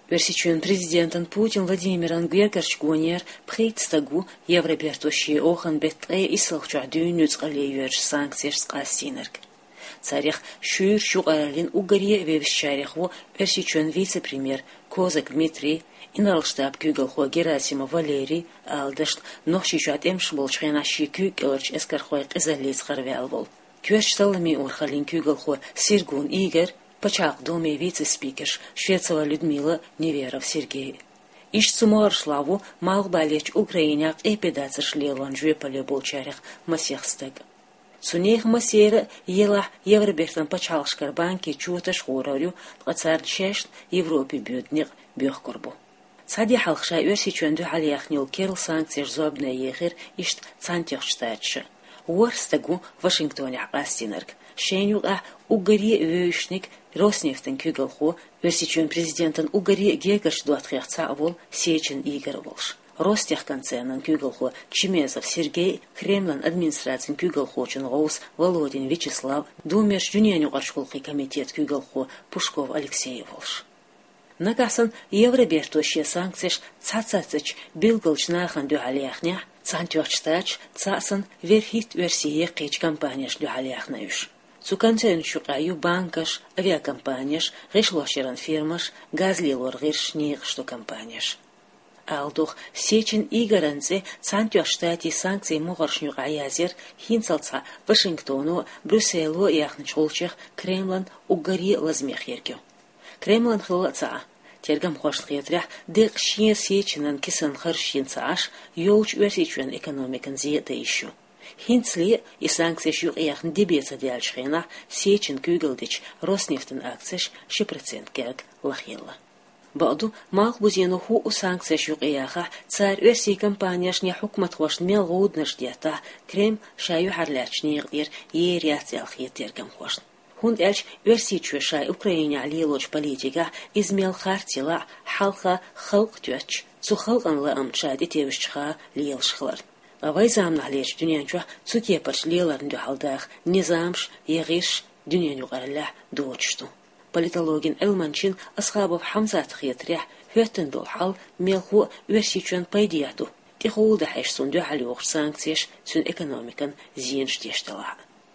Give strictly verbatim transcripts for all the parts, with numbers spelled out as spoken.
Версичен президентен Путин Владимиран Гергарч Гонер пхейтстагу Европертоши охан бетэ исалчадун нуцалеюерш санкциеш скастинерг. Царих шур шугаралин угарье вевщариху Версичен вице-премьер Козак Дмитрий Инарлштаб Кюгалхо Герасимов Валерий алдашт нохшичат эмшболчхенаши Кюгалч эскархойк изолиц харвялвол. Кюш салами урхалин Кюгалхо Сиргун Игорь Почак доме вице-спикер Швецова Людмила Неверов Сергей. Иш цумор славу мал балеч Украиняк эпидаци шлелон жвепале болчарях масехстег. Цунех масера ела Евробертан почалшкар банки чуташ хорарю тгацар чешт Европе бюдник бёхкорбу. Цади халхша версиченду халияхнил керл санкциеш зобне ехер ишт цантехштатша. Уорстагу Вашингтоне aqastинерг. Шенюга угари вёшник Роснефтен Кюгалхо версичен президентен угари Гергарч дуатхяхца авол Сечин Игорь Волш. Ростехконцернен Кюгалхо Чемезов Сергей, Кремлен администрациен Кюгалхочен Роус Володин Вячеслав, Думерш Юненю Аршхолхи комитет Кюгалхо Пушков Алексей Волш. Нагасан Евробертошие санкциеш цацацыч билгалч нахан дюхалияхня, цантёчтач цасан верхит версие кеч компанияш дюхалияхнаюш. Цуканцен шукаю банкаш, авиакомпанияш, решлошеран фирмаш, газлилор гиршних что компанияш. Алдух Сечин Игоренце цантёштати санкции мугаршнюк аязер хинцалца Вашингтону, Брюсселу яхнчолчех Кремлен угари лазмех ергю. Кремлен хлаца тергам хошлхетрях дек шие Сечинен кисан харшинцаш ёлч версичен экономикан зиета ищу. Хинцли и санкции шюк яхн дебеца диальшхена Сечин Кюгалдич Роснефтен акцеш ши процент керг лахелла. Баду малх бузенуху у санкции шюк яха царь версии компанияш не хукмат хош мелгуднаш диата Крем шаю харлячни гдир ериат ялхи тергам хош. Хунд эльч версии чуешай Украине алилоч политика измел хартила халха халк тюч цу халкан ла амчади тевишчха лиелшхлар. Авай замнах леч дюнянчуа цукепаш лиеларн дюхалдах низамш егиш дюняню гаралlah дуочту. Политологин Элманчин Асхабов Хамзат хитрях хёттен долхал мелху версичен пайдияту. Тихоуда хайшсун дюхалюх санкциеш сун экономикан зиенштештала.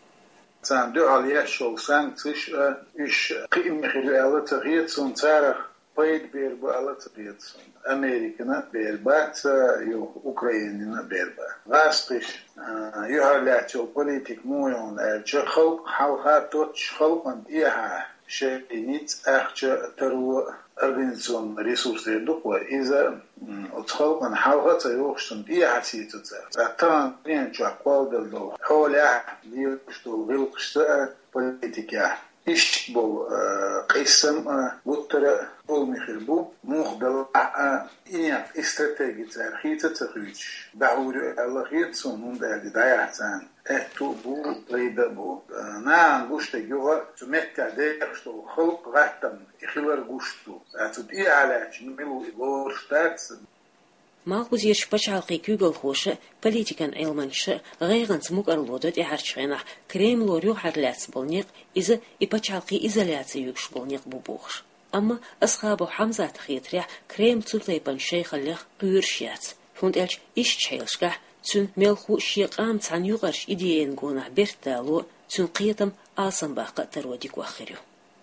Цан дюхалия шол санкциеш иш қиммихилу алла тагиетсун царах пайд берба алла тагиетсун. Американа берба, ю Украинина берба. Гастиш юхалячил политик муйон элче халк халха точ халкан иха шейниц ахча тару организацион ресурсы дуква из-за отхалкан халха цаюхшун иха ситуация. Затан ненчу аквалдал дол. Холя дил что вилкшта политика. Иш бол қисам буттара бол михирбу мухбел иня стратегия зархица цахуч даур аллахит сунун дали даяцан эту бу лейда бу на гушта юга цумекка де что халк гаттам ихлар гушту атуд и аляч милу игор штатс Малхуз ерш пачалқи Кюгалхоша политикан элманша гайганц мугарлодот и харчхена Кремло рю харляц болник из и пачалқи изоляции юкш болник бубухш. Амма асхабу Хамзат хитря Крем цутлейпан шейхаллах кюршяц. Фунд элч иш чейлшка цун мелху шиqam цан югарш идеен гона бертало цун қиятам алсан бақа тародик вахирю.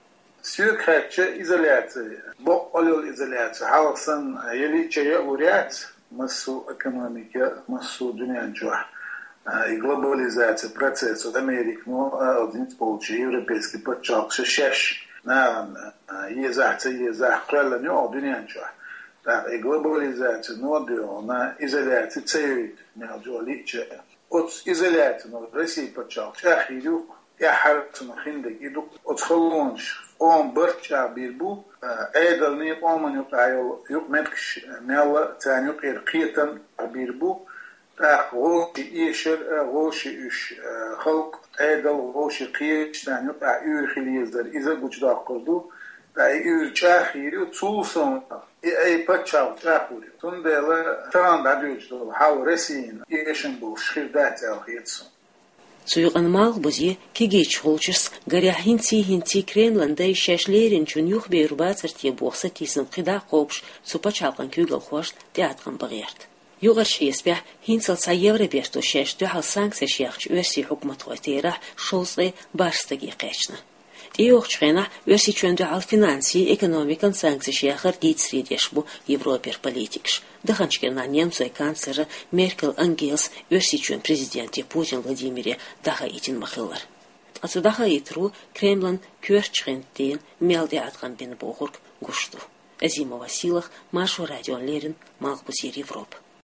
Сюркхача изоляция. Бок олил изоляция. Халсан ели чая уряц массу экономика, массу дунянчуа. И глобализация процесс от Америки, но один получи европейский подчалк шеш. На езаца езах крала не дунянчуа. Так и глобализация, но дио на изоляции цеют между лича. От изоляции, но Россия подчалк шахирю. Я харцун хиндек иду отхолонш он برچا بیربو ایدل نیق آمن یق عیال یق مدکش میالا تانیق ارقیتن بیربو تا غوشی ایشر غوشی ایش خلق ایدل غوشی قیش تانیق ایور خلیز در ایزا گوچدا کردو تا ایور چاخیری و توسون ای پچاو چاخوری تون دیلا تران دادیوچ دو حاو رسین ایشن بو شخیردات الخیتسون Цуйган малбузи кигич холчс горяхинти хинти Кремльнда шашлерин чунюх бейрубацерти бохса тисм қида қобш супачалган кюгал хошт театран багерт. Югарш еспях хинцал са евроберто шеш духал санкция шяхч верси хукмат хойтерах шолсы барстаги қечна. Иохчхена верси чунду ал финанси экономикан санкция шяхар дитсридешбу Европер политикш. Даханчкена немцой канцлера Меркель Ангелс верси чун президенти Путин Владимире даха итин махылар. Асы даха итру Кремльн кюрчхентин мелде атқан бен бохург гушту. Азимова силах Машу радион лерин Малбузир Европ.